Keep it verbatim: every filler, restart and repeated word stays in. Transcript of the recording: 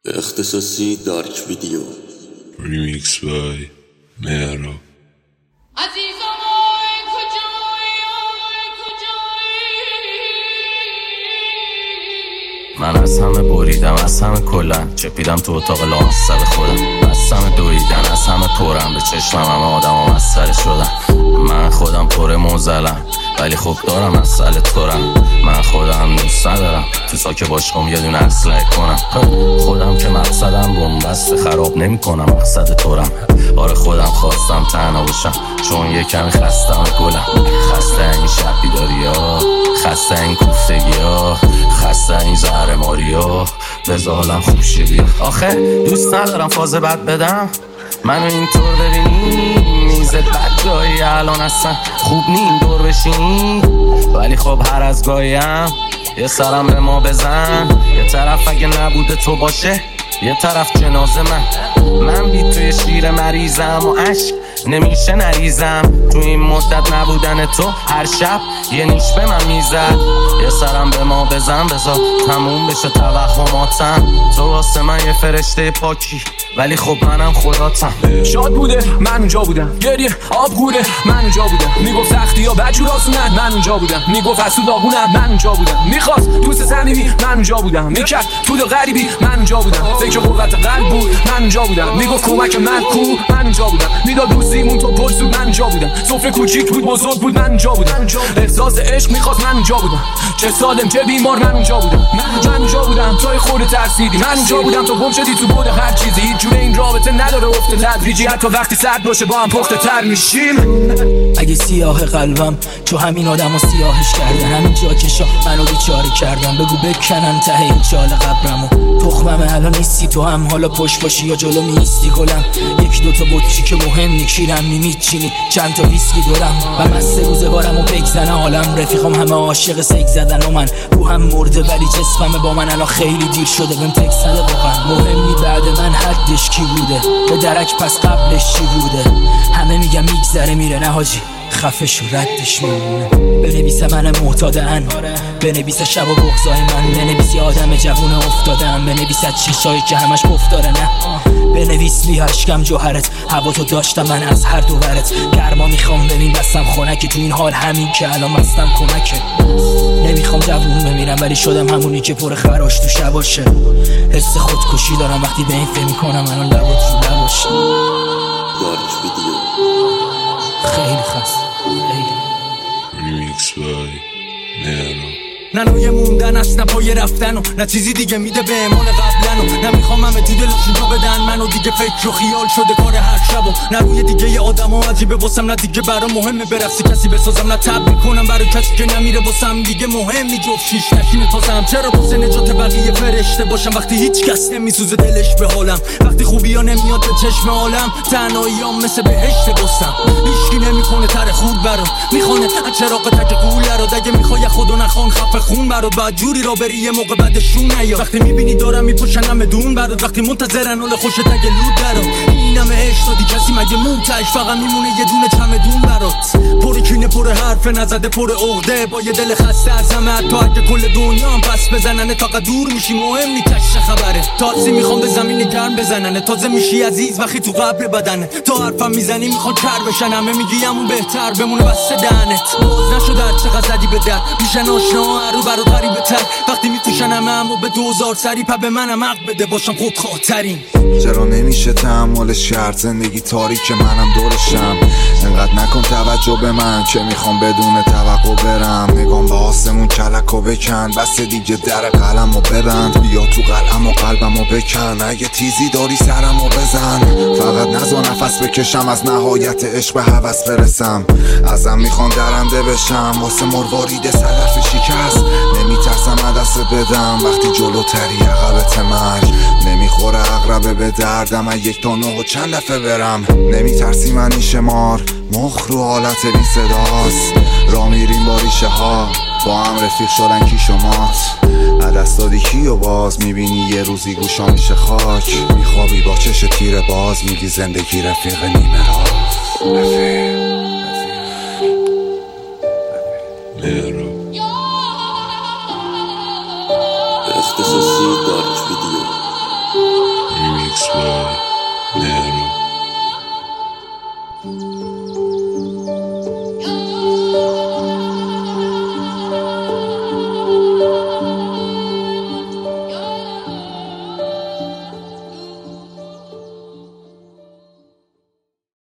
اختصاصی دارک ویدیو ریمیکس بای مهراب. من از همه بریدم، از همه کلن چپیدم تو اتاق لام سر خودم، از همه دویدن، از همه پرم به چشمم همه آدم ها مسخره شدن. من خودم پر موزلم ولی خب دارم مسئله تورم. من خودم دوست ندارم تو ساکه باشم یه دونه اسلحه کنم. خودم که مقصدم بنبست خراب نمی کنم، مقصد تورم. آره خودم خواستم تنها باشم چون یه کمی خستم گلم. خسته این شب بیداری ها، خسته این کوفتگی ها، خسته این زهر ماری ها، بزالم خوب شدی. آخه دوست ندارم فاز بد بدم، منو اینطور ببینی میزت بد جایی الان اصلا خوب نیم دور بشینی. ولی خب هر از گاهیم یه سرم به ما بزن، یه طرف اگه نبوده تو باشه یه طرف جنازه من. من بی توی شیر مریضم و عشق نمیشه نریزم. تو این مدت نبودن تو هر شب یه نیش به من میزد. یه سرم به ما بزن بذار تموم بشه توهماتم. تو واسه من یه فرشته پاکی ولی خب منم خداتم. شاد بوده من اونجا بودم، گریه آب گوره من اونجا بودم. میگفت سختی ها بجور آسونن من اونجا بودم. میگفت از تو داغونم من اونجا بودم. میخواست دوست صمیمی من اونجا بودم. میکرد تو دل غریبی من اونجا بودم. فکر قوت قلب بود من اونجا بودم. میگفت کمک من کو من اونجا بودم. میداد دوستیمون تو پشت من اونجا بودم. سفره کوچیک بود بزرگ بود من اونجا بودم. احساس عشق میخواست من اونجا بودم. چه سالم چه بیمار من اونجا بودم. من اونجا بودم توی خورده ترسیدی. من اونجا بودم تو گم شدی تو بود هر چیزی. هیچ جوره این رابطه نداره افت تدریجی، حتی وقتی سرد باشه با هم پخته تر میشیم. اگه سیاه قلبم تو همین آدمو سیاهش کردن، همین جا کشا منو بیچاره کردن. بگو بکنن ته این چال قبرمو. تخمم الان نیستی تو هم حالا پشت باشی یا جلو میستی گلم. یک دوتا بطری که مهم نیکیرم میمیچینی چند تا ویسکی دورم. و مست روزگارم و بگزنه حالم. رفیقم همه عاشق سیک زدن و من رو هم مرده ولی جسمم با من الان خیلی دیر شده. بهم تک زده واقعا مهمی بعد من حدش کی بوده. به درک پس قبلش چی بوده. همه میگم میگذره میره نه حاجی خفش و ردش میمونه. بنویسه من معتادن، بنویسه شب و بغضای من، بنویسی آدم جوون افتادم، بنویسه چشایی که همش گفتاره نه. بنویس بی اشکم جوهرت، هوا تو داشتم من از هر دو ورت. گرما میخوام ببین بستم خنک تو این حال همین که الان مستم کمکه. نمیخوام جوون بمیرم ولی شدم همونی که پر خراش تو شباشه. حس خودکشی دارم وقتی به این فکر میکنم الان لبات رو نباشه. دارک ویدیو خیلی خسته ریمیکس بای مهراب. نه نوی موندن است نه پای رفتن و نه چیزی دیگه میده به اعمال قبلن. و نمیخوام همه تو دلشون جا بدن منو دیگه فکر و خیال شده کار هر شب. و نه روی دیگه یه آدم ها عجیبه واسم، نه دیگه برا مهمه برفسی کسی بسازم، نه تب میکنم برای کسی که نمیره واسم دیگه مهم نی. جفت شیش نشینه تازم چرا واسه نجات بقیه فرشته باشم وقتی هیچ کس نمیسوزه دلش به حالم. وقتی خوبی ها نمیاد به چشم عالم تنهاییام مثل بهشت بستم. هیچکی نمیکنه تر خود برام میخونه از چراغ تک قوله رو. دیگه میخوای خودو نخوان خفه خون برات بعد جوری را بری یه موقع بعدشون نیا. وقتی میبینی دارم میپوشن همه دون برات، وقتی منتظرن حال خوشت اگه لود درات. اینم عشق دادی کسی مگه موتش فقط میمونه یه دونه چمدون برات. پر کینه پر حرف نزده پر عقده با یه دل خسته از همه. حتی اگه کل دنیا هم پس بزنن تا دور میشی مهم نی کش خبره. تازه میخوام به زمین گرم بزنن، تازه میشی عزیز وقتی تو قبر بدنه. تا حرفم میزنی میخوان کر بشن همه میگی همون بهتر بمونه بسته دهنت. باز نشد هر چقدر زدی به در میشن آشنا رو برات غریبه تر. وقتی میفروشن همه اما به دوزار سری پا به منم حق بده باشم خود خاطرین. چرا نمیشه تحملش کرد زندگی تاریک منم دورشم. انقدر نکن توجه به من که میخوام بدون توقع برم. نگام به آسمون کلک و بکن بس دیگه در قلم و ببند. بیا تو قلم و قلبم و بکن اگه تیزی داری سرم و بزن. فقط نزا نفس بکشم از نهایت عشق به هوس برسم. ازم میخوان درنده بشم واسه مروارید صدف شکست. نمیترسم عدس بدم وقتی جلوتری عقبت مرگ. نمیخوره عقربه به دردم از یک تا نه و چند دفعه برم. نمیترسی منی شمار مخ رو حالت بی صداست. را میریم با ریشه ها با هم رفیق شدن کی شمات. عدس دادی کی و باز میبینی یه روزی گوشا میشه خاک. میخوابی با چش تیر باز میگی زندگی رفیق نیمه راست. رفیق